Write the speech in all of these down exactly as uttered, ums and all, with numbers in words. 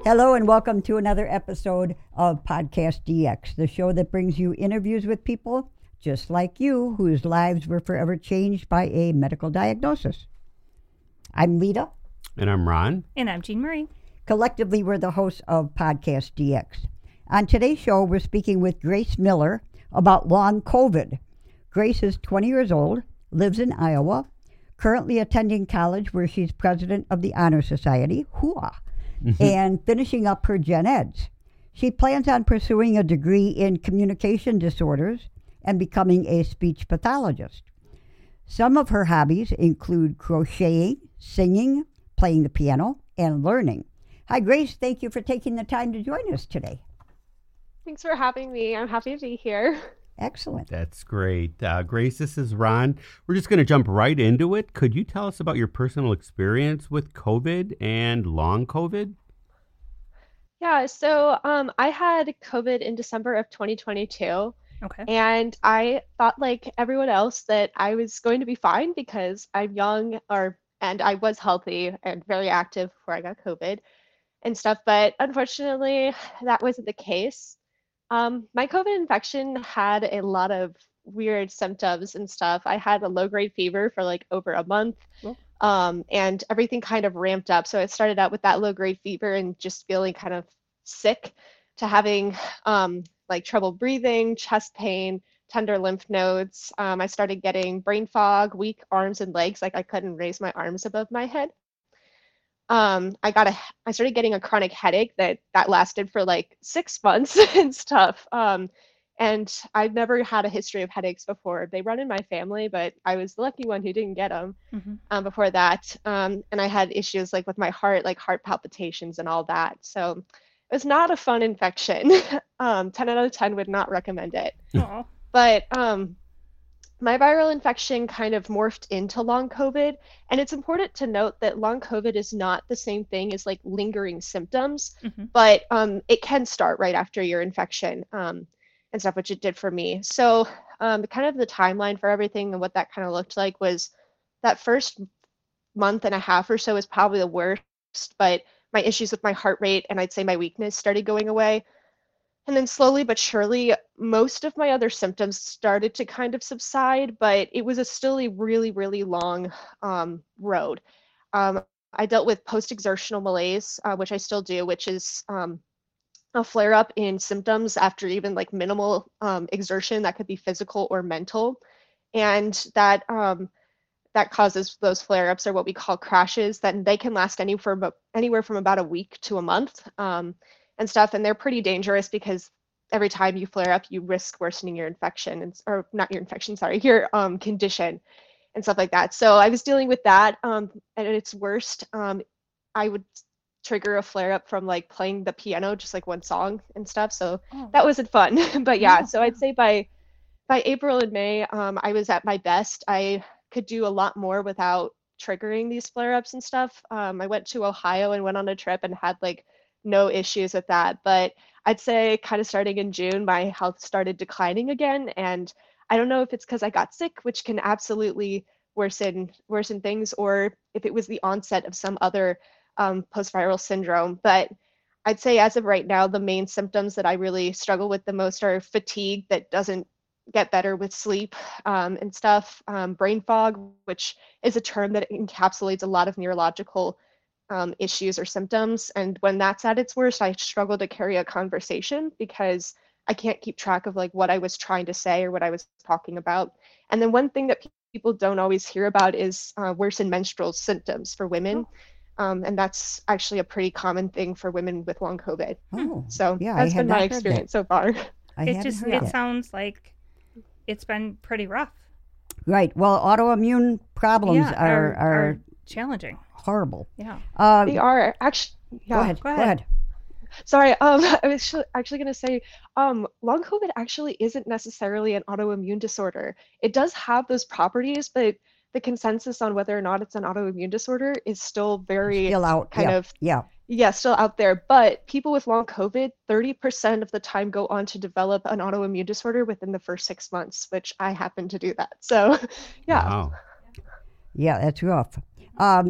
Hello and welcome to another episode of Podcast D X, the show that brings you interviews with people just like you whose lives were forever changed by a medical diagnosis. I'm Lita. And I'm Ron. And I'm Jean Marie. Collectively, we're the hosts of Podcast D X. On today's show, we're speaking with Grace Miller about long COVID. Grace is twenty years old, lives in Iowa, currently attending college where she's president of the Honor Society, hooah, and finishing up her gen eds. She plans on pursuing a degree in communication disorders and becoming a speech pathologist. Some of her hobbies include crocheting, singing, playing the piano, and learning. Hi, Grace. Thank you for taking the time to join us today. Thanks for having me. I'm happy to be here. Excellent. That's great. Uh, Grace, this is Ron. We're just going to jump right into it. Could you tell us about your personal experience with COVID and long COVID? Yeah, so um, I had COVID in December of twenty twenty-two. Okay. And I thought, like everyone else, that I was going to be fine because I'm young or and I was healthy and very active before I got COVID and stuff. But unfortunately, that wasn't the case. Um, my COVID infection had a lot of weird symptoms and stuff. I had a low-grade fever for like over a month, Cool. um, and everything kind of ramped up. So it started out with that low-grade fever and just feeling kind of sick to having um, like trouble breathing, chest pain, tender lymph nodes. Um, I started getting brain fog, weak arms and legs, like I couldn't raise my arms above my head. Um, I got a, I started getting a chronic headache that that lasted for like six months and stuff. Um, and I've never had a history of headaches before. They run in my family, but I was the lucky one who didn't get them Mm-hmm. um, before that. Um, and I had issues like with my heart, like heart palpitations and all that. So it was not a fun infection. um, ten out of ten would not recommend it. Aw. But um, my viral infection kind of morphed into long COVID. And it's important to note that long COVID is not the same thing as like lingering symptoms, Mm-hmm. but um, it can start right after your infection um, and stuff, which it did for me. So um, kind of the timeline for everything and what that kind of looked like was that first month and a half or so was probably the worst, but my issues with my heart rate and I'd say my weakness started going away. And then slowly but surely, most of my other symptoms started to kind of subside, but it was a still a really, really long um, road. Um, I dealt with post-exertional malaise, uh, which I still do, which is um, a flare-up in symptoms after even like minimal um, exertion that could be physical or mental. And that um, that causes those flare-ups are what we call crashes, that they can last any for, anywhere from about a week to a month. Um, and stuff, and they're pretty dangerous because every time you flare up, you risk worsening your infection, and, or not your infection, sorry, your um, condition and stuff like that. So I was dealing with that, um, and at its worst, um, I would trigger a flare up from like playing the piano, just like one song and stuff. So Oh. that wasn't fun. But yeah, Yeah. so I'd say by by April and May, um, I was at my best. I could do a lot more without triggering these flare ups and stuff. Um, I went to Ohio and went on a trip and had like no issues with that. But I'd say kind of starting in June, my health started declining again. And I don't know if it's because I got sick, which can absolutely worsen worsen things, or if it was the onset of some other um, post-viral syndrome. But I'd say as of right now, the main symptoms that I really struggle with the most are fatigue that doesn't get better with sleep um, and stuff, um, brain fog, which is a term that encapsulates a lot of neurological Um, issues or symptoms. And when that's at its worst, I struggle to carry a conversation because I can't keep track of like what I was trying to say or what I was talking about. And then one thing that pe- people don't always hear about is uh, worsened menstrual symptoms for women. Um, and that's actually a pretty common thing for women with long COVID. Oh, So yeah, I that's had been not my heard that. experience so far. I It haven't just heard it that. sounds like it's been pretty rough. Right. Well, autoimmune problems yeah, are, are challenging. horrible. Yeah. Uh, They are actually, yeah. Go ahead. Go Go ahead. ahead. Sorry, um, I was sh- actually going to say, um, long COVID actually isn't necessarily an autoimmune disorder. It does have those properties, but the consensus on whether or not it's an autoimmune disorder is still very Still out. kind yeah. of, Yeah. yeah, still out there. But people with long COVID, thirty percent of the time go on to develop an autoimmune disorder within the first six months, which I happen to do that. So, yeah. Wow. Yeah, that's rough. Um,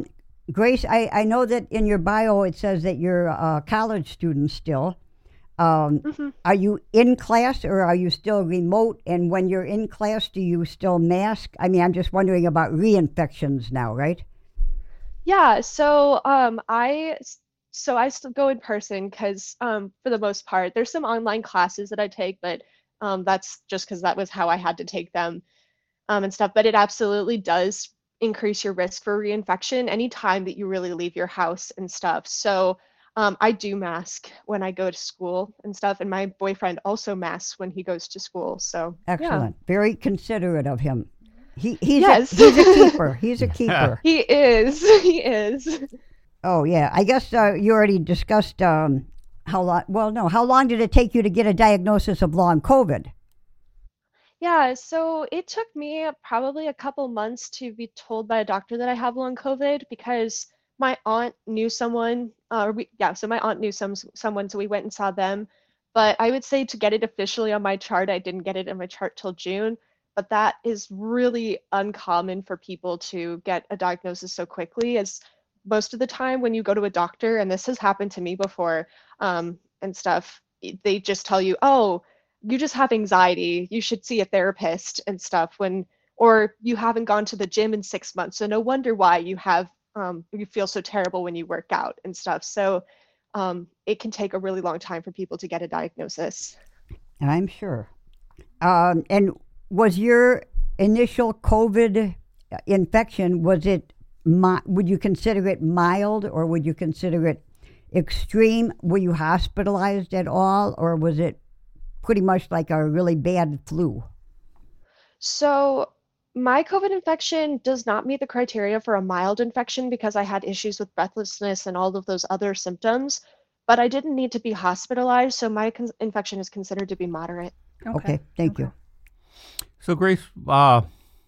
Grace, I, I know that in your bio it says that you're a college student still. Um, Mhm. Are you in class or are you still remote? And when you're in class, do you still mask? I mean, I'm just wondering about reinfections now, right? Yeah, so um, I s- so I still go in person because um, for the most part, there's some online classes that I take, but um, that's just because that was how I had to take them um, and stuff. But it absolutely does increase your risk for reinfection anytime that you really leave your house and stuff. So um, I do mask when I go to school and stuff, and my boyfriend also masks when he goes to school. So yeah, Excellent. Very considerate of him. He he's a yes, he's a keeper. He's a keeper. he is. He is. Oh yeah. I guess uh, you already discussed um, how long. Well, no. How long did it take you to get a diagnosis of long COVID? Yeah, so it took me probably a couple months to be told by a doctor that I have long COVID because my aunt knew someone, uh, or we, yeah, so my aunt knew some someone, so we went and saw them. But I would say to get it officially on my chart, I didn't get it on my chart till June. But that is really uncommon for people to get a diagnosis so quickly, as most of the time when you go to a doctor, and this has happened to me before, um, and stuff, they just tell you, oh, you just have anxiety, you should see a therapist and stuff when or you haven't gone to the gym in six months, so no wonder why you have um, you feel so terrible when you work out and stuff. So um, it can take a really long time for people to get a diagnosis. I'm sure. Um, and was your initial COVID infection, was it, mi- would you consider it mild or would you consider it extreme? Were you hospitalized at all or was it pretty much like a really bad flu? So my COVID infection does not meet the criteria for a mild infection because I had issues with breathlessness and all of those other symptoms, but I didn't need to be hospitalized, so my con- infection is considered to be moderate. Okay, thank you. So, Grace, uh,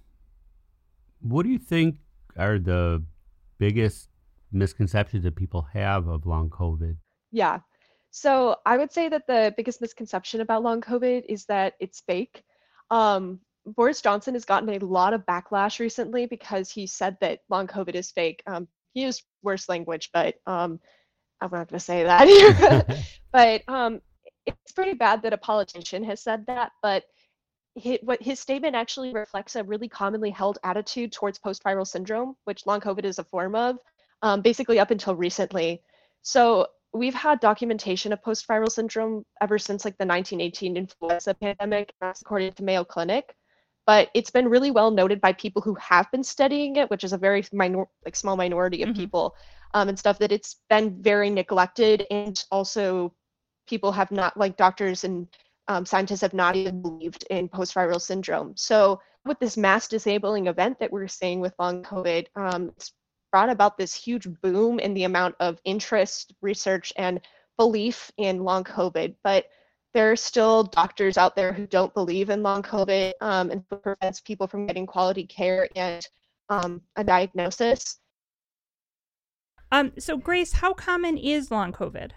what do you think are the biggest misconceptions that people have of long COVID? Yeah. So I would say that the biggest misconception about long COVID is that it's fake. Um, Boris Johnson has gotten a lot of backlash recently because he said that long COVID is fake. Um, he used worse language, but um, I'm not going to say that here. But um, it's pretty bad that a politician has said that. But hi- what his statement actually reflects a really commonly held attitude towards post-viral syndrome, which long COVID is a form of, um, basically up until recently. So we've had documentation of post-viral syndrome ever since like the nineteen eighteen influenza pandemic, that's according to Mayo Clinic. But it's been really well noted by people who have been studying it, which is a very minor, like small minority of Mhm. people, um, and stuff, that it's been very neglected, and also people have not, like doctors and um, scientists have not even believed in post-viral syndrome. So with this mass disabling event that we're seeing with long COVID, um, it's brought about this huge boom in the amount of interest, research, and belief in long COVID. But there are still doctors out there who don't believe in long COVID, um, and it prevents people from getting quality care and um, a diagnosis. Um, so Grace, how common is long COVID?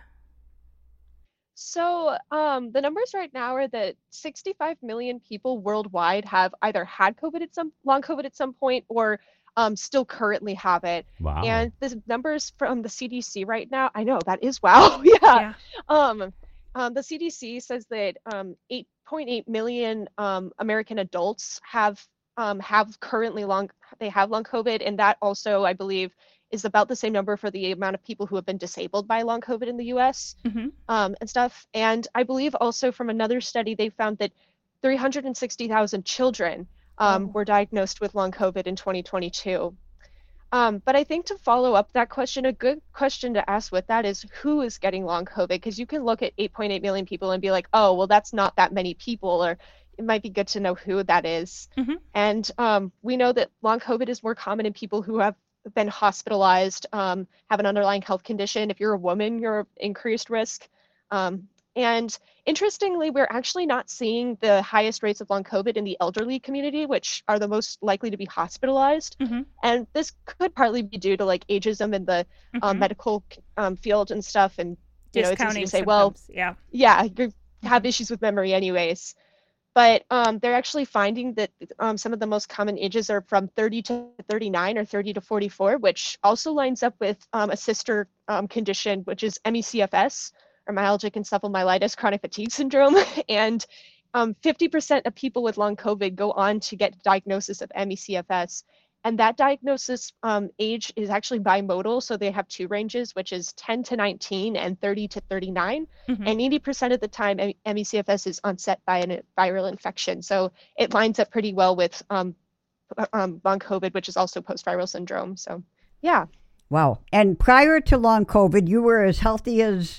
So um, the numbers right now are that sixty-five million people worldwide have either had COVID at some long COVID at some point or um, still currently have it. Wow. And the numbers from the C D C right now, I know that is wow. Yeah. Yeah. Um, um, the C D C says that um, eight point eight million um, American adults have um, have currently long they have long COVID, and that also, I believe, is about the same number for the amount of people who have been disabled by long COVID in the U S hmm um, and stuff. And I believe also from another study, they found that three hundred sixty thousand children um, Oh. were diagnosed with long COVID in twenty twenty-two. Um, but I think to follow up that question, a good question to ask with that is who is getting long COVID? Because you can look at eight point eight million people and be like, oh, well, that's not that many people, or it might be good to know who that is. Mhm. And um, we know that long COVID is more common in people who have been hospitalized, um, have an underlying health condition. If you're a woman, you're at increased risk. Um, and interestingly, we're actually not seeing the highest rates of long COVID in the elderly community, which are the most likely to be hospitalized. Mhm. And this could partly be due to like ageism in the um, Mhm. medical um, field and stuff. And you know, it's easy Discounting to say, well, symptoms. Yeah. yeah, you have Mhm. issues with memory anyways. but um, they're actually finding that um, some of the most common ages are from thirty to thirty-nine or thirty to forty-four, which also lines up with um, a sister um, condition, which is M E C F S, or myalgic encephalomyelitis chronic fatigue syndrome. And um, fifty percent of people with long COVID go on to get diagnosis of M E C F S. And that diagnosis um, age is actually bimodal. So they have two ranges, which is ten to nineteen and thirty to thirty-nine. Mhm. And eighty percent of the time, M E C F S is onset by a viral infection. So it lines up pretty well with um, um, long COVID, which is also post-viral syndrome. So, yeah. Wow. And prior to long COVID, you were as healthy as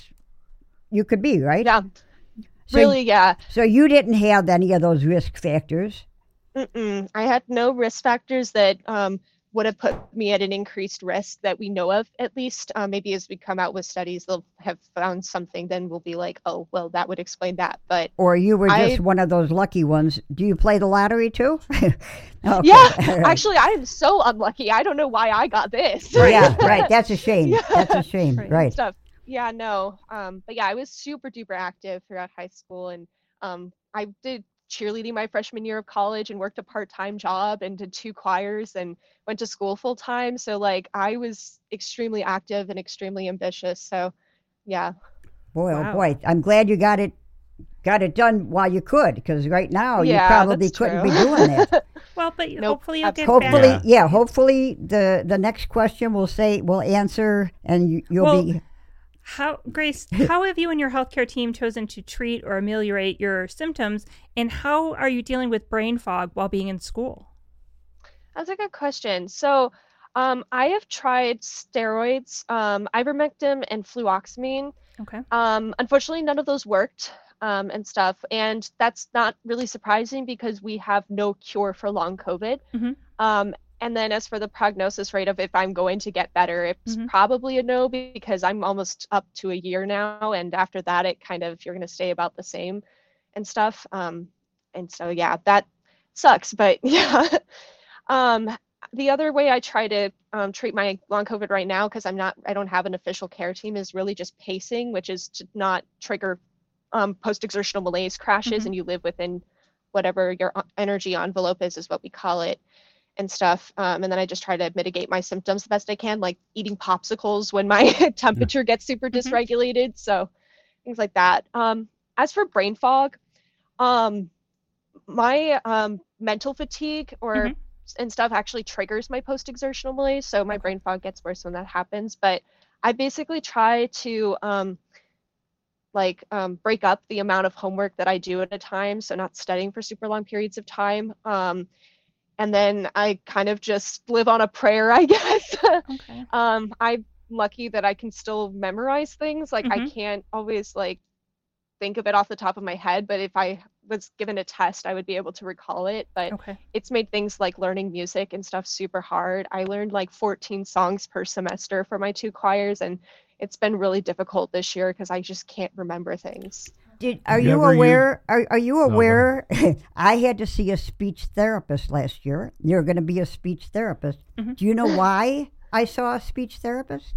you could be, right? Yeah. So, really, yeah. So you didn't have any of those risk factors? Mm-mm. I had no risk factors that um, would have put me at an increased risk that we know of, at least. Um, maybe as we come out with studies, they'll have found something, then we'll be like, oh, well, that would explain that. But Or you were just I- one of those lucky ones. Do you play the lottery too? Okay, yeah, all right. actually, I am so unlucky. I don't know why I got this. Yeah, right. That's a shame. Yeah. That's a shame. Right. Right. Stuff. Yeah, no. Um, but yeah, I was super duper active throughout high school, and um, I did cheerleading my freshman year of college and worked a part-time job and did two choirs and went to school full time. So like I was extremely active and extremely ambitious. So yeah. Boy, Wow. oh boy. I'm glad you got it got it done while you could, because right now Yeah, you probably that's couldn't true. be doing that. Well, but Nope, hopefully you'll get absolutely. Hopefully, back. yeah. Yeah. hopefully the the next question will say will answer, and you, you'll Well, be. How, Grace, how have you and your healthcare team chosen to treat or ameliorate your symptoms, and how are you dealing with brain fog while being in school? That's a good question. So um, I have tried steroids, um, ivermectin and fluoxamine. Okay. Um, unfortunately, none of those worked um, and stuff. And that's not really surprising because we have no cure for long COVID. Mhm. Um, and then as for the prognosis rate of if I'm going to get better, it's Mhm. probably a no because I'm almost up to a year now. And after that, it kind of, you're going to stay about the same and stuff. Um, and so, yeah, that sucks. But yeah. um, the other way I try to um, treat my long COVID right now, because I'm not, I don't have an official care team, is really just pacing, which is to not trigger um, post-exertional malaise crashes, Mhm. and you live within whatever your o- energy envelope is, is what we call it, and stuff. Um, and then I just try to mitigate my symptoms the best I can, like eating popsicles when my temperature gets super Mhm. dysregulated. So things like that. Um, as for brain fog, um, my um, mental fatigue or Mhm. and stuff actually triggers my post-exertional malaise. So my brain fog gets worse when that happens. But I basically try to um, like um, break up the amount of homework that I do at a time. So not studying for super long periods of time. Um, and then I kind of just live on a prayer, I guess. Okay. um, I'm lucky that I can still memorize things. Like I Mhm. can't always like think of it off the top of my head, but if I was given a test, I would be able to recall it. But Okay. it's made things like learning music and stuff super hard. I learned like fourteen songs per semester for my two choirs, and it's been really difficult this year because I just can't remember things. Did, are You you ever use- aware? Are, are you go ahead. aware? I had to see a speech therapist last year. You're going to be a speech therapist. Mhm. Do you know why I saw a speech therapist?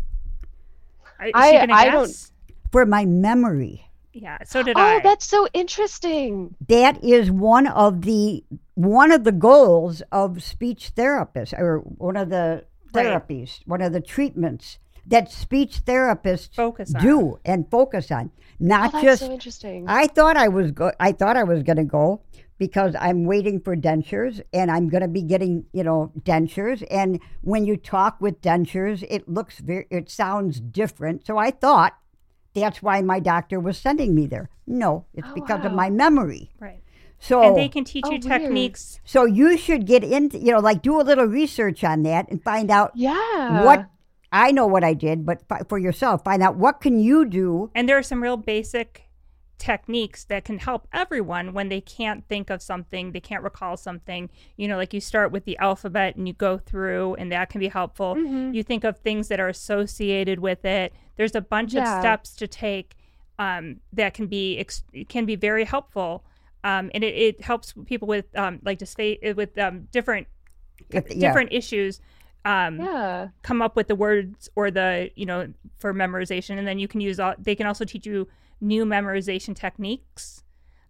Is I- she gonna I don't- guess? For my memory. Yeah. So did Oh, I. that's so interesting. That is one of the one of the goals of speech therapists, or one of the Right. therapies, one of the treatments that speech therapists Focus on. do and focus on. Oh, Not that's just so interesting. I thought I was go- I thought I was going to go because I'm waiting for dentures, and I'm going to be getting, you know, dentures, and when you talk with dentures, it looks very it sounds different. So I thought that's why my doctor was sending me there. No, it's Oh, because of wow. my memory. Right. So And they can teach Oh, you weird. techniques. so you should get into, you know, like do a little research on that and find out Yeah. what I know what I did, but fi- for yourself, find out what can you do. And there are some real basic techniques that can help everyone when they can't think of something, they can't recall something. You know, like you start with the alphabet and you go through, and that can be helpful. Mhm. You think of things that are associated with it. There's a bunch of Yeah. steps to take um, that can be ex- can be very helpful. Um, and it, it helps people with um, like dysphagia, with um, different If- yeah. different issues. Um, Yeah. come up with the words or the, you know, for memorization, and then you can use all, they can also teach you new memorization techniques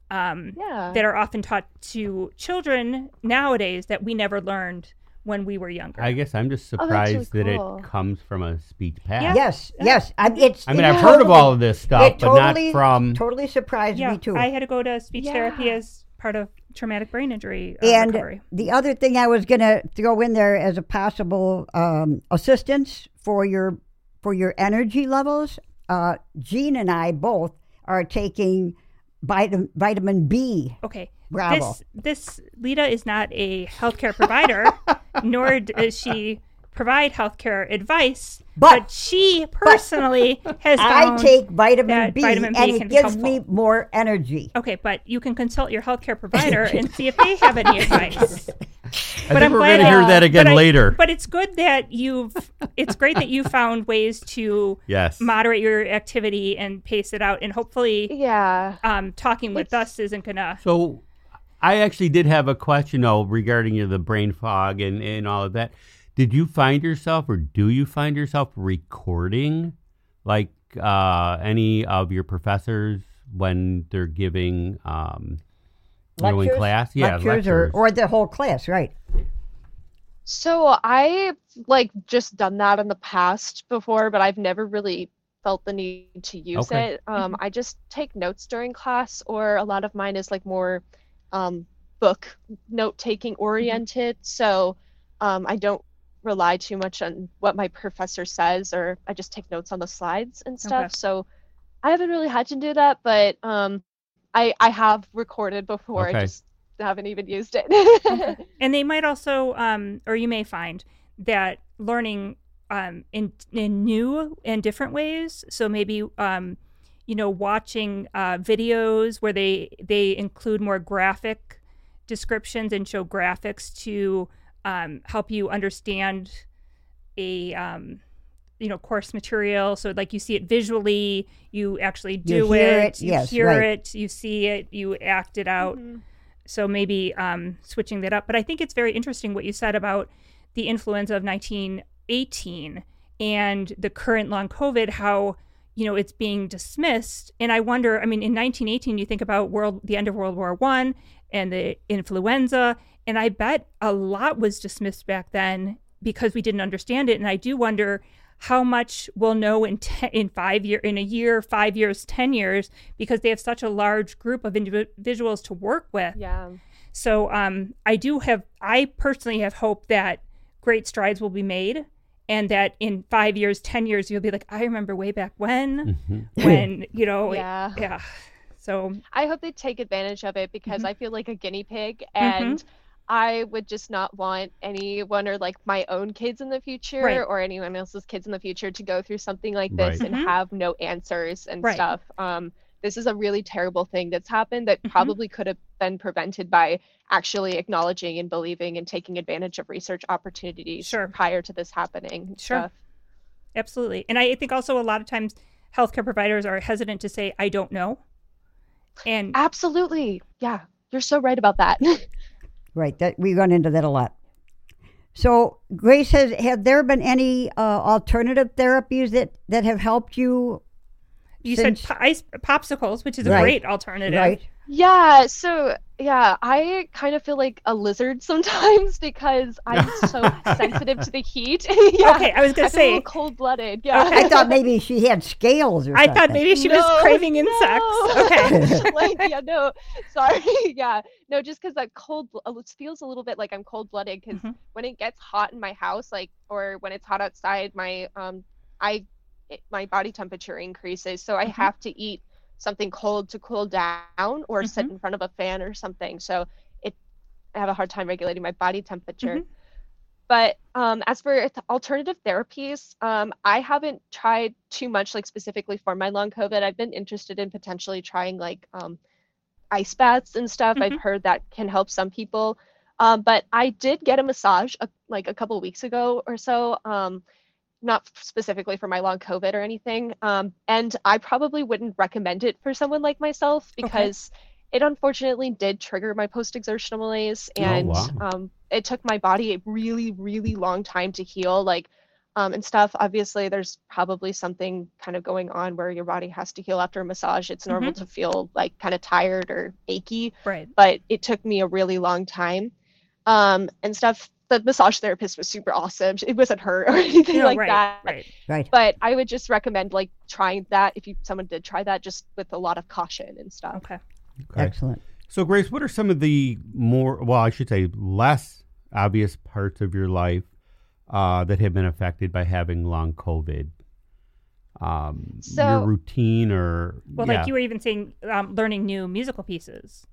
um, Yeah. that are often taught to children nowadays that we never learned when we were younger. I guess I'm just Oh, that's really surprised that cool. it comes from a speech path. Yeah. Yes, yes. I, it's, I mean, it I've heard of totally- all of this stuff, it but totally, not from. Totally surprised yeah, me too. I had to go to speech Yeah. therapy as part of traumatic brain injury uh, and recovery. the other thing I was going to throw in there as a possible um, assistance for your for your energy levels, uh, Jean and I both are taking vitamin vitamin B. Okay. Bravo. This this Lita is not a healthcare provider, nor does she provide healthcare advice. But- But, she personally has I found take vitamin that B, vitamin B and can it be gives me helpful. more energy. Okay, but you can consult your healthcare provider and see if they have any advice. I but think I'm we're glad going to that- hear that again but I- later. But it's good that you've. It's great that you found ways to Yes. moderate your activity and pace it out, and hopefully, Yeah. um, talking with It's- us isn't gonna. So I actually did have a question, though, regarding you know, the brain fog and, and all of that. Did you find yourself, or do you find yourself recording, like uh, any of your professors when they're giving, um, you know, in Lectures? class? Yeah, lectures, lectures. Or, or the whole class, right? So I've like just done that in the past before, but I've never really felt the need to use Okay. it. Um, I just take notes during class, or a lot of mine is like more um, book note taking oriented. So um, I don't rely too much on what my professor says, or I just take notes on the slides and stuff. Okay. So I haven't really had to do that, but um, I I have recorded before. Okay. I just haven't even used it. And they might also, um, or you may find that learning um, in in new and different ways. So maybe um, you know, watching uh, videos where they they include more graphic descriptions and show graphics to um, help you understand a um, you know, course material. So like you see it visually, you actually do You hear it, it, you yes, hear right. it, you see it, you act it out. Mhm. So maybe um, switching that up. But I think it's very interesting what you said about the influenza of nineteen eighteen and the current long COVID, how, you know, it's being dismissed. And I wonder, I mean, in nineteen eighteen, you think about world the end of World War One and the influenza, and I bet a lot was dismissed back then because we didn't understand it. And I do wonder how much we'll know in te- in five year in a year, five years, ten years, because they have such a large group of individuals to work with. Yeah. So um, I do have, I personally have hope that great strides will be made, and that in five years, ten years, you'll be like, I remember way back when, Mhm. when you know, Yeah. yeah. So I hope they take advantage of it, because Mhm. I feel like a guinea pig, and I would just not want anyone, or like my own kids in the future, Right. or anyone else's kids in the future, to go through something like this Right. and Mhm. have no answers and Right. stuff. Um, this is a really terrible thing that's happened that Mhm. probably could have been prevented by actually acknowledging and believing and taking advantage of research opportunities Sure. prior to this happening. and Sure. stuff. absolutely. And I think also a lot of times healthcare providers are hesitant to say, I don't know. And Absolutely. Yeah. You're so right about that. Right. That we run into that a lot. So, Grace, has have there been any uh, alternative therapies that, that have helped you? you since- said po- ice popsicles, which is a Right. great alternative. Right. Yeah, so yeah, I kind of feel like a lizard sometimes, because I'm so sensitive to the heat. Yeah, Okay, I was gonna I feel a little say, cold-blooded. Yeah. I thought maybe she had scales or I something. thought maybe she was No, craving insects. no. Okay. Like, yeah, no, sorry. Yeah, no, just because that cold, bl- it feels a little bit like I'm cold-blooded, because Mhm. when it gets hot in my house, like, or when it's hot outside, my um, I, it, my body temperature increases, so I Mhm. have to eat something cold to cool down, or sit Mhm. in front of a fan or something. So it, I have a hard time regulating my body temperature. Mhm. But um, as for th- alternative therapies, um, I haven't tried too much, like specifically for my long COVID. I've been interested in potentially trying like um, ice baths and stuff. I've Mhm. heard that can help some people. Um, but I did get a massage a, like a couple weeks ago or so. Um, not specifically for my long COVID or anything. Um, and I probably wouldn't recommend it for someone like myself, because it unfortunately did trigger my post-exertional malaise, Oh, and wow. um, it took my body a really, really long time to heal. Like, um, and stuff. Obviously, there's probably something kind of going on where your body has to heal after a massage. It's normal Mm-hmm. to feel like kind of tired or achy, Right. but it took me a really long time, um, and stuff. The massage therapist was super awesome. It wasn't her or anything No, like right, that. right. Right. But I would just recommend like trying that if you someone did try that, just with a lot of caution and stuff. Okay. Okay. Excellent. So, Grace, what are some of the more, well, I should say, less obvious parts of your life uh, that have been affected by having long COVID? Um, So- your routine or, Well, yeah. like you were even saying, um, learning new musical pieces.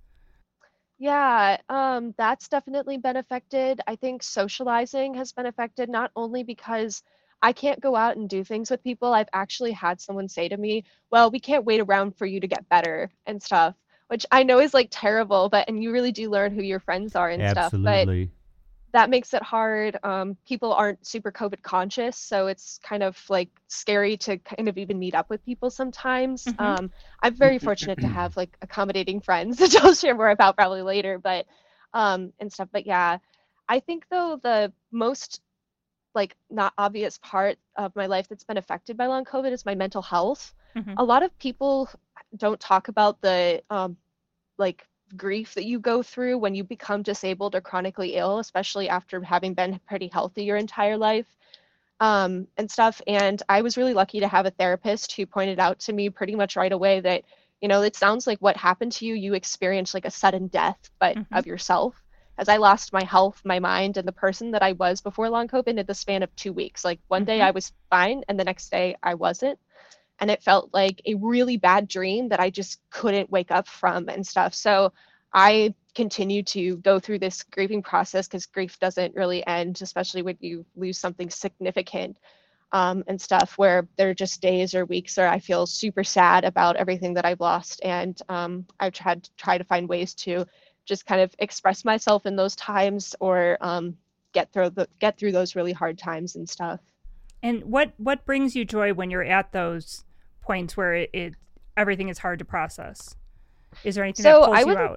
Yeah, um, that's definitely been affected. I think socializing has been affected not only because I can't go out and do things with people. I've actually had someone say to me, "Well, we can't wait around for you to get better," and stuff, which I know is like terrible, but and you really do learn who your friends are and stuff. But Absolutely. that makes it hard. Um, people aren't super COVID conscious, so it's kind of like scary to kind of even meet up with people sometimes. Mhm. Um, I'm very fortunate to have like accommodating friends, which I'll share more about probably later, but um, and stuff. But yeah, I think though the most like not obvious part of my life that's been affected by long COVID is my mental health. Mhm. A lot of people don't talk about the um, like grief that you go through when you become disabled or chronically ill, especially after having been pretty healthy your entire life, um, and stuff. And I was really lucky to have a therapist who pointed out to me pretty much right away that, you know, it sounds like what happened to you, you experienced like a sudden death, but Mhm. of yourself. As I lost my health, my mind, and the person that I was before long COVID in the span of two weeks. Like one day Mhm. I was fine, and the next day I wasn't. And it felt like a really bad dream that I just couldn't wake up from and stuff. So I continue to go through this grieving process because grief doesn't really end, especially when you lose something significant, um, and stuff, where there are just days or weeks where I feel super sad about everything that I've lost. And um, I've tried to try to find ways to just kind of express myself in those times, or um, get through the, get through those really hard times and stuff. And what what brings you joy when you're at those points where it, it everything is hard to process? Is there anything So that pulls I you wouldn't- out?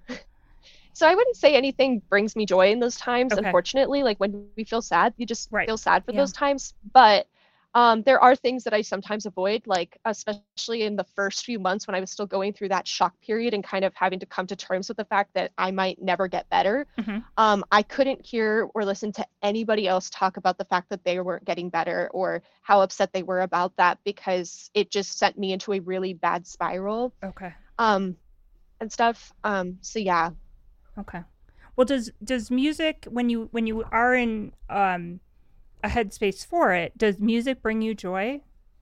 So I wouldn't say anything brings me joy in those times, Okay. unfortunately. Like when we feel sad, you just Right. feel sad for Yeah. those times. But um, there are things that I sometimes avoid, like especially in the first few months when I was still going through that shock period and kind of having to come to terms with the fact that I might never get better. Mhm. Um, I couldn't hear or listen to anybody else talk about the fact that they weren't getting better or how upset they were about that, because it just sent me into a really bad spiral, Okay. um, and stuff. Um, so yeah. Okay. Well, does does music when you when you are in um, a headspace for it, does music bring you joy?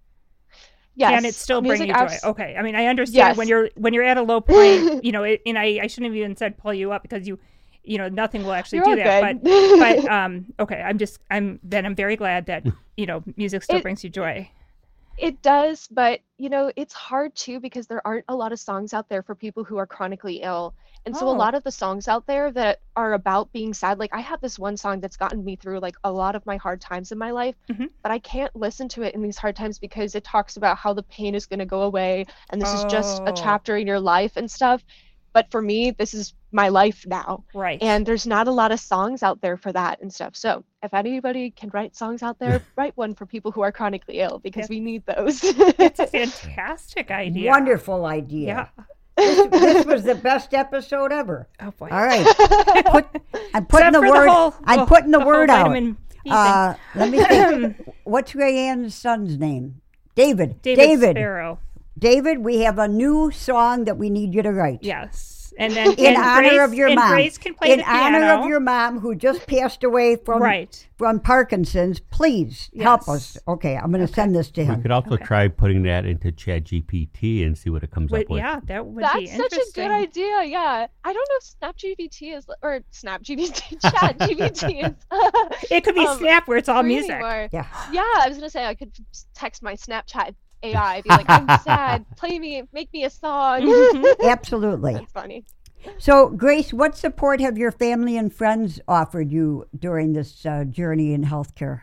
Yes. Can it still bring Music you joy? abs- Okay. I mean, I understand Yes. when you're when you're at a low point, you know, it, and I, I shouldn't have even said pull you up because you, you know, nothing will actually You're do all that. good. But but um, okay. I'm just I'm then I'm very glad that you know music still It- brings you joy. It does, but you know, it's hard too because there aren't a lot of songs out there for people who are chronically ill. And so a Oh. lot of the songs out there that are about being sad, like I have this one song that's gotten me through like a lot of my hard times in my life, Mhm. but I can't listen to it in these hard times because it talks about how the pain is going to go away and this is just a Oh. chapter in your life and stuff. But for me, this is my life now. Right. And there's not a lot of songs out there for that and stuff. So if anybody can write songs out there, write one for people who are chronically ill because Yeah. we need those. It's a fantastic idea. Wonderful idea. Yeah. This, this was the best episode ever. Oh boy. All right. Put, I'm putting Except the for word. whole- I'm oh, putting the, whole word out. vitamin B thing. Uh, let me think. What's Rayanne's son's name? David. David, Sparrow. David, we have a new song that we need you to write. Yes. And then In and honor Grace, of your and mom. Grace can play In the honor piano. of your mom who just passed away from Right. from Parkinson's, please help Yes. us. Okay, I'm going to send this to We him. could also Okay. try putting that into Chat G P T and see what it comes Wait, up with. yeah, that would be That's such a interesting. good idea. Yeah. I don't know if SnapGPT is, or SnapGPT, ChatGPT is. It could be um, Snap where it's all free music. anymore. Yeah. Yeah, I was gonna say I could text my Snapchat A I, be like, "I'm sad. Play me, make me a song." Mhm. Absolutely. That's funny. So, Grace, what support have your family and friends offered you during this uh, journey in healthcare?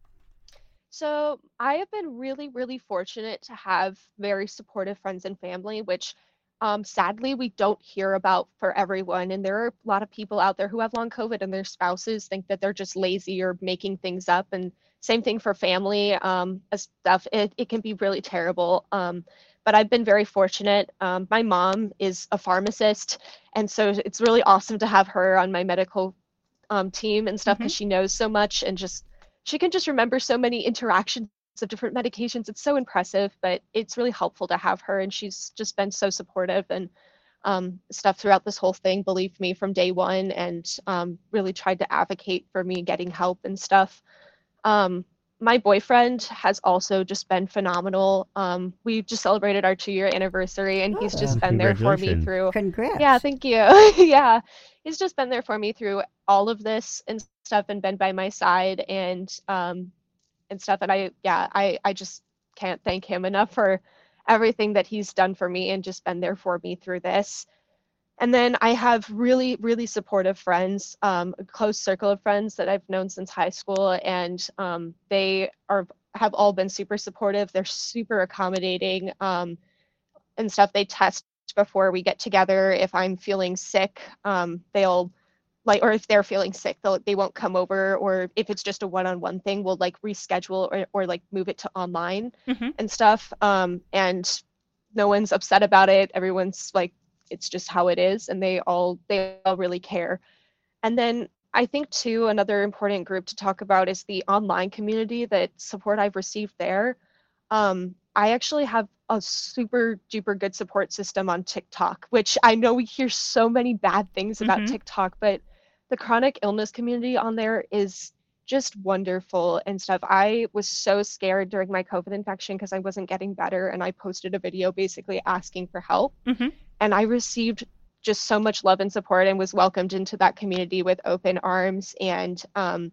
So I have been really, really fortunate to have very supportive friends and family, which um, sadly, we don't hear about for everyone. And there are a lot of people out there who have long COVID and their spouses think that they're just lazy or making things up. And same thing for family um, stuff. It, it can be really terrible. Um, but I've been very fortunate. Um, my mom is a pharmacist, and so it's really awesome to have her on my medical um, team and stuff because Mhm. she knows so much and just she can just remember so many interactions of different medications. It's so impressive, but it's really helpful to have her, and she's just been so supportive and um, stuff throughout this whole thing, believed me from day one, and um, really tried to advocate for me getting help and stuff. Um, my boyfriend has also just been phenomenal. Um, we just celebrated our two year anniversary, and he's Oh, just been there for me Congratulations. through. congrats. Yeah, thank you. Yeah, he's just been there for me through all of this and stuff, and been by my side and um, and stuff. And I, yeah, I, I just can't thank him enough for everything that he's done for me and just been there for me through this. And then I have really, really supportive friends, um, a close circle of friends that I've known since high school, and um, they are have all been super supportive. They're super accommodating um, and stuff. They test before we get together. If I'm feeling sick, um, they'll like, or if they're feeling sick, they'll they won't come over, or if it's just a one-on-one thing, we'll like reschedule or or like move it to online Mhm. and stuff. Um, and no one's upset about it. Everyone's like, it's just how it is, and they all they all really care. And then I think too, another important group to talk about is the online community, that support I've received there. Um, I actually have a super duper good support system on TikTok, which I know we hear so many bad things about Mhm. TikTok, but the chronic illness community on there is just wonderful and stuff. I was so scared during my COVID infection because I wasn't getting better, and I posted a video basically asking for help, Mhm. and I received just so much love and support and was welcomed into that community with open arms. And um,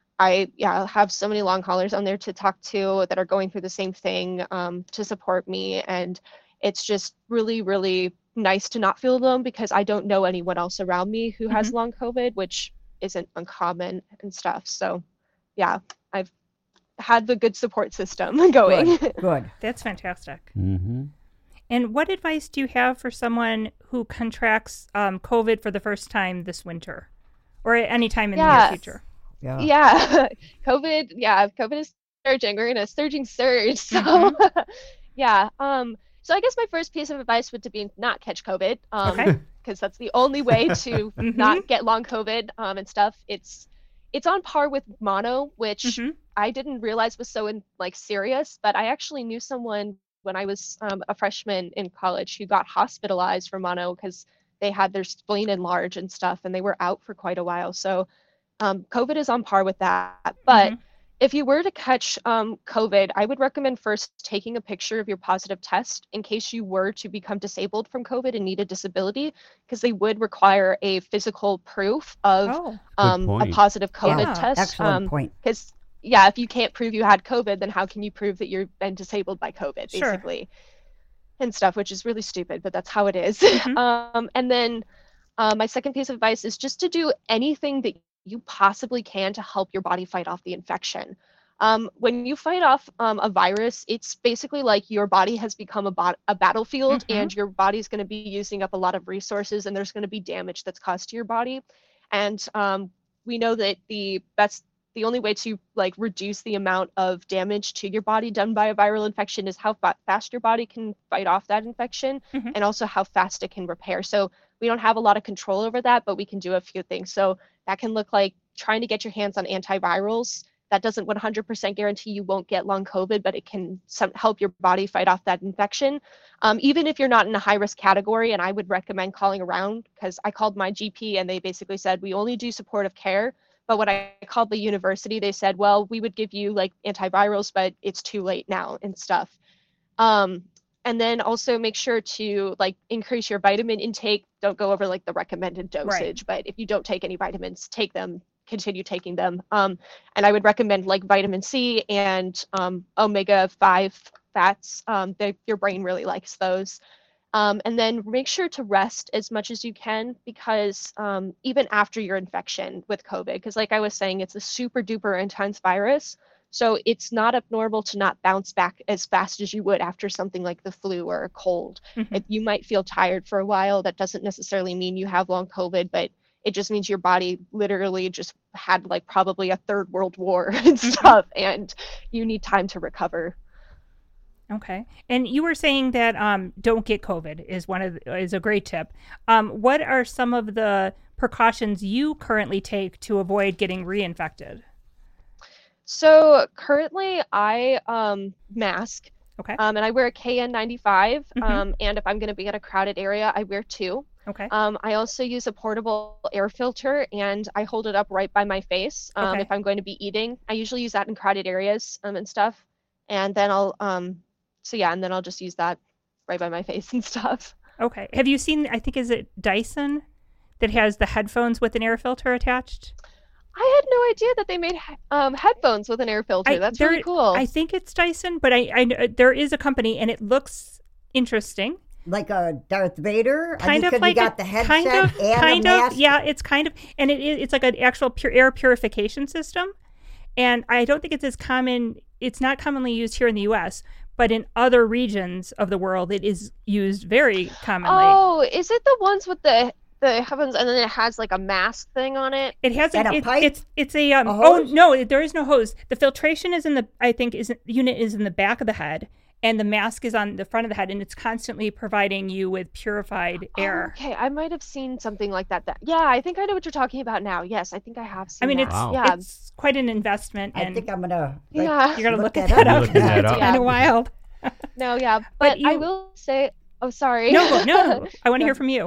I yeah have so many long haulers on there to talk to that are going through the same thing um, to support me, and it's just really really nice to not feel alone because I don't know anyone else around me who has Mhm. long COVID, which isn't uncommon and stuff. So yeah, I've had the good support system going. Good, good. That's fantastic. Mm-hmm. And what advice do you have for someone who contracts um, COVID for the first time this winter or at any time in the near Yeah, future? Yeah. yeah, COVID, yeah, COVID is surging. We're in a surging surge. So Mhm. yeah. Um, so I guess my first piece of advice would to be not catch COVID, um, Okay. because that's the only way to Mhm. not get long COVID, um, and stuff. It's it's on par with mono, which Mhm. I didn't realize was so in like serious, but I actually knew someone when I was um, a freshman in college who got hospitalized for mono because they had their spleen enlarged and stuff, and they were out for quite a while. So um, COVID is on par with that. But Mhm. if you were to catch um, COVID, I would recommend first taking a picture of your positive test in case you were to become disabled from COVID and need a disability, because they would require a physical proof of Oh, Good um, a point. positive COVID Yeah. test. Excellent Um, point. because yeah, if you can't prove you had COVID, then how can you prove that you've been disabled by COVID, sure. basically, and stuff, which is really stupid, but that's how it is. Mhm. um, and then uh, my second piece of advice is just to do anything that you possibly can to help your body fight off the infection. Um, when you fight off um, a virus, it's basically like your body has become a, bot- a battlefield, Mhm. and your body's going to be using up a lot of resources, and there's going to be damage that's caused to your body. And um, we know that the best the only way to like reduce the amount of damage to your body done by a viral infection is how fa- fast your body can fight off that infection, Mhm. and also how fast it can repair. So we don't have a lot of control over that, but we can do a few things. So that can look like trying to get your hands on antivirals. That doesn't one hundred percent guarantee you won't get long COVID, but it can some, help your body fight off that infection. Um, even if you're not in a high risk category, and I would recommend calling around, because I called my G P and they basically said, we only do supportive care. But when I called the university, they said, well, we would give you like antivirals, but it's too late now and stuff. Um, and then also make sure to like increase your vitamin intake. Don't go over like the recommended Right. dosage, but if you don't take any vitamins, take them, continue taking them. Um, and I would recommend like vitamin C and um, omega five fats. Um, they, your brain really likes those. Um, and then make sure to rest as much as you can, because um, even after your infection with COVID, because like I was saying, it's a super duper intense virus. So it's not abnormal to not bounce back as fast as you would after something like the flu or a cold. Mm-hmm. If you might feel tired for a while, that doesn't necessarily mean you have long COVID, but it just means your body literally just had like probably a third world war and stuff, and you need time to recover. Okay. And you were saying that um, don't get COVID is one of the, is a great tip. Um, what are some of the precautions you currently take to avoid getting reinfected? So currently I um, mask, Okay. um, and I wear a K N ninety-five. Mhm. Um, and if I'm going to be at a crowded area, I wear two. Okay. Um, I also use a portable air filter, and I hold it up right by my face um, Okay. if I'm going to be eating. I usually use that in crowded areas um, and stuff. And then I'll, um, so yeah, and then I'll just use that right by my face and stuff. Okay. Have you seen, I think, is it Dyson that has the headphones with an air filter attached? I had no idea that they made he- um, headphones with an air filter. I- That's there- really cool. I think it's Dyson, but I, I there is a company and it looks interesting. Like a Darth Vader? I Kind think of 'cause like you got a, the headset kind of, and kind a of, mask. yeah, it's kind of, and it is, it's like an actual pure air purification system. And I don't think it's as common, it's not commonly used here in the U S, but in other regions of the world, it is used very commonly. Oh, is it the ones with the the heavens and then it has like a mask thing on it? It has a, And a it, pipe? it's it's a um A oh hose? no, there is no hose. The filtration is in the I think is the unit is in the back of the head, and the mask is on the front of the head, and it's constantly providing you with purified Oh, air. okay, I might have seen something like that. That yeah, I think I know what you're talking about now. Yes, I think I have seen I mean, that. it's Wow. yeah, it's quite an investment, I and think I'm gonna. like, yeah. you're gonna look look, that at that up. up. Looking that It's up. kind of wild. No, yeah, But but, I you- will say. Oh, sorry. No, no, I want to No. hear from you.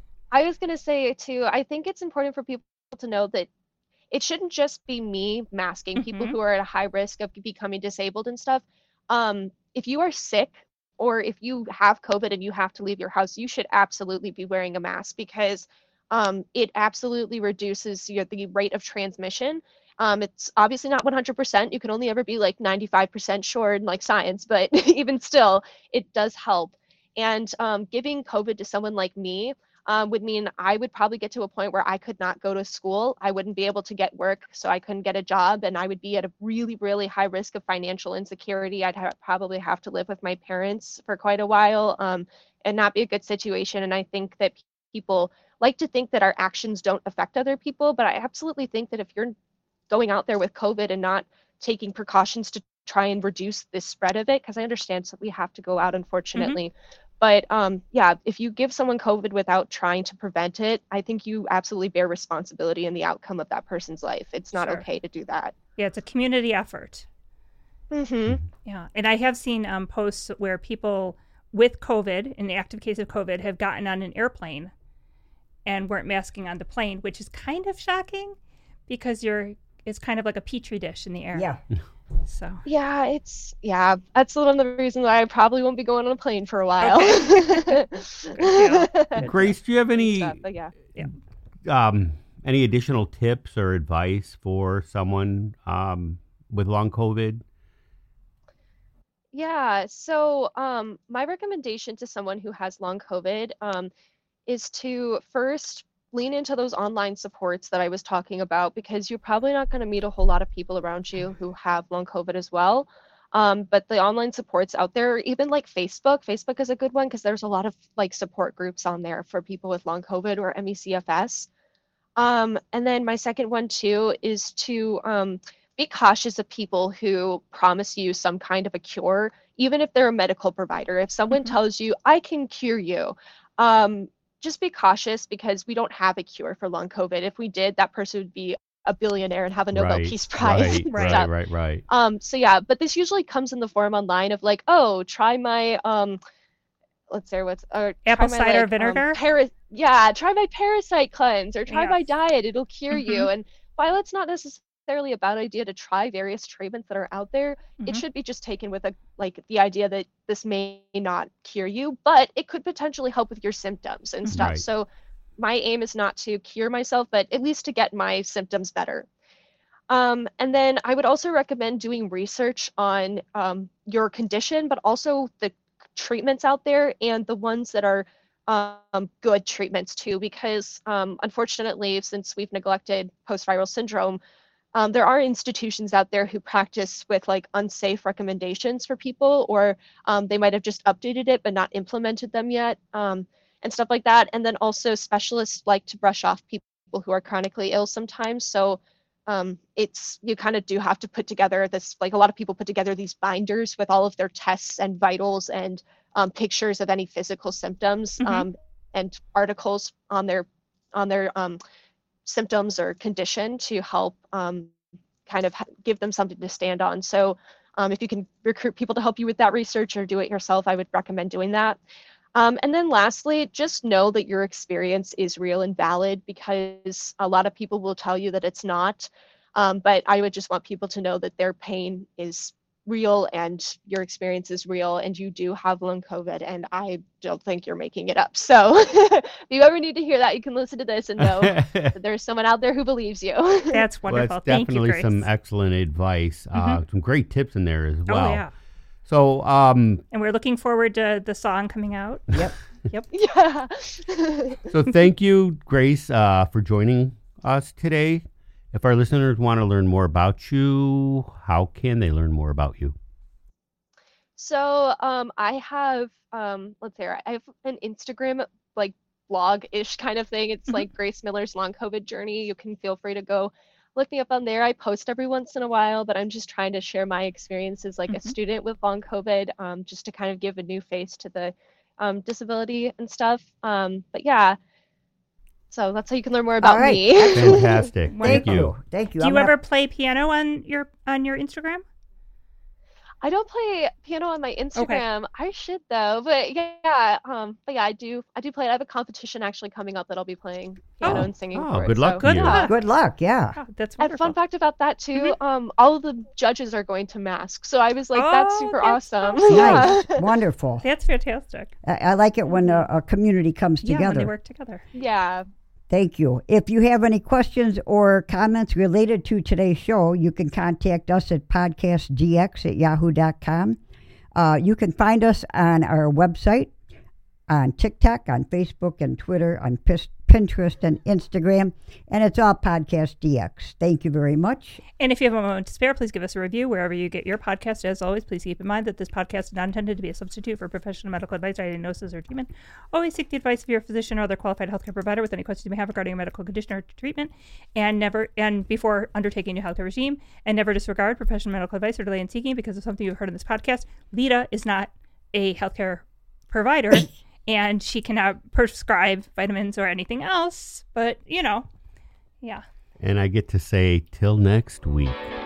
I was gonna say too. I think it's important for people to know that it shouldn't just be me masking people Mhm. who are at a high risk of becoming disabled and stuff. Um, if you are sick or if you have COVID and you have to leave your house, you should absolutely be wearing a mask because um, it absolutely reduces your, the rate of transmission. Um, it's obviously not one hundred percent. You can only ever be like ninety-five percent sure in like science, but even still, it does help. And um, giving COVID to someone like me um, would mean I would probably get to a point where I could not go to school. I wouldn't be able to get work, so I couldn't get a job, and I would be at a really, really high risk of financial insecurity. I'd ha- probably have to live with my parents for quite a while um, and not be a good situation. And I think that people like to think that our actions don't affect other people, but I absolutely think that if you're going out there with COVID and not taking precautions to try and reduce the spread of it, because I understand that we have to go out, unfortunately. But um, yeah, if you give someone COVID without trying to prevent it, I think you absolutely bear responsibility in the outcome of that person's life. It's not Sure. okay to do that. Yeah, it's a community effort. Hmm. Yeah, and I have seen um, posts where people with COVID, in the active case of COVID, have gotten on an airplane and weren't masking on the plane, which is kind of shocking because you're it's kind of like a petri dish in the air. Yeah. So Yeah, it's yeah. That's one of the reasons why I probably won't be going on a plane for a while. Grace, do you have any Stuff, but yeah. um, any additional tips or advice for someone um, with long COVID? Yeah, so um, my recommendation to someone who has long COVID um, is to first lean into those online supports that I was talking about because you're probably not going to meet a whole lot of people around you who have long COVID as well. Um, but the online supports out there, even like Facebook, Facebook is a good one because there's a lot of like support groups on there for people with long COVID or M E C F S. Um, and then my second one too is to um, be cautious of people who promise you some kind of a cure, even if they're a medical provider. If someone Mhm. tells you, I can cure you, um, just be cautious because we don't have a cure for long COVID. If we did, that person would be a billionaire and have a Nobel right, Peace Prize. Right, and right, stuff. right, right. Um, so yeah, but this usually comes in the form online of like, oh, try my um, let's say what's or Apple try my, cider like, vinegar? Um, para- yeah, try my parasite cleanse or try Yeah. my diet. It'll cure you. Mhm. And while it's not necessarily a bad idea to try various treatments that are out there, it Mhm. should be just taken with a like the idea that this may not cure you, but it could potentially help with your symptoms and stuff. Right. So my aim is not to cure myself, but at least to get my symptoms better. Um, and then I would also recommend doing research on um, your condition, but also the treatments out there and the ones that are um, good treatments too, because um, unfortunately, since we've neglected post-viral syndrome, um, there are institutions out there who practice with like unsafe recommendations for people, or um, they might have just updated it but not implemented them yet, um, and stuff like that. And then also specialists like to brush off people who are chronically ill sometimes. So um, it's, you kind of do have to put together this, like a lot of people put together these binders with all of their tests and vitals and um, pictures of any physical symptoms, mm-hmm. um, and articles on their on their um, symptoms or condition to help um, kind of give them something to stand on. So um, if you can recruit people to help you with that research or do it yourself, I would recommend doing that. Um, and then lastly, just know that your experience is real and valid, because a lot of people will tell you that it's not. Um, but I would just want people to know that their pain is real and your experience is real, and you do have long COVID, and I don't think you're making it up. So if you ever need to hear that, you can listen to this and know that there's someone out there who believes you. That's wonderful. Well, that's Thank definitely you, Grace. some excellent advice. Mm-hmm. Uh, some great tips in there as well. Oh, yeah. So, um, and we're looking forward to the song coming out. Yep. Yep. Yeah. So thank you, Grace, uh, for joining us today. If our listeners want to learn more about you, how can they learn more about you? So um, I have, um, let's see, I have an Instagram like blog-ish kind of thing. It's mm-hmm. like Grace Miller's Long COVID Journey. You can feel free to go look me up on there. I post every once in a while, but I'm just trying to share my experiences like mm-hmm. a student with long COVID, um, just to kind of give a new face to the um, disability and stuff. Um, but yeah, so that's how you can learn more about All right. me. Fantastic. Thank Thank you. you. Thank you. Do I'm you gonna- ever play piano on your on your Instagram? I don't play piano on my Instagram. Okay. I should though, but yeah, um, but yeah, I do. I do play it. I have a competition actually coming up that I'll be playing piano oh. and singing oh, for. Good it, luck. So, Good yeah. luck. Good luck. Yeah. Oh, that's and wonderful. fun fact about that too. Mm-hmm. Um, all of the judges are going to mask, so I was like, oh, that's super that's awesome. awesome. Nice. Yeah. Wonderful. That's fantastic. I, I like it when a, a community comes Yeah, together. when they work together. Yeah. Thank you. If you have any questions or comments related to today's show, you can contact us at podcast d x at yahoo dot com. Uh, you can find us on our website, on TikTok, on Facebook and Twitter, on Pinterest and Instagram, and it's all Podcast D X. Thank you very much. And if you have a moment to spare, please give us a review wherever you get your podcast. As always, please keep in mind that this podcast is not intended to be a substitute for professional medical advice, diagnosis, or treatment. Always seek the advice of your physician or other qualified healthcare provider with any questions you may have regarding a medical condition or treatment, and never and before undertaking your healthcare regime, and never disregard professional medical advice or delay in seeking because of something you've heard in this podcast. Lita is not a healthcare provider. And she cannot prescribe vitamins or anything else. But, you know, yeah. And I get to say, till next week.